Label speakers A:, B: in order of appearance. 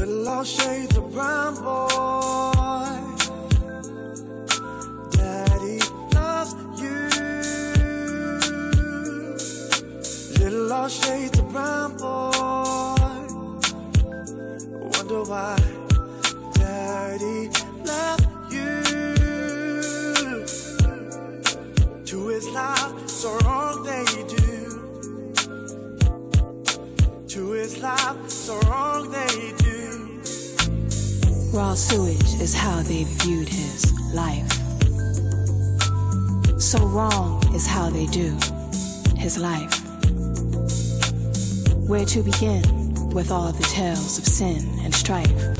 A: Little lost shades of brown boy. Daddy loves you. Little lost shades of brown boy. Wonder why Daddy left you. To his life, so wrong they do. To his life, so wrong they do.
B: Raw sewage is how they viewed his life. So wrong is how they do his life. Where to begin with all the tales of sin and strife?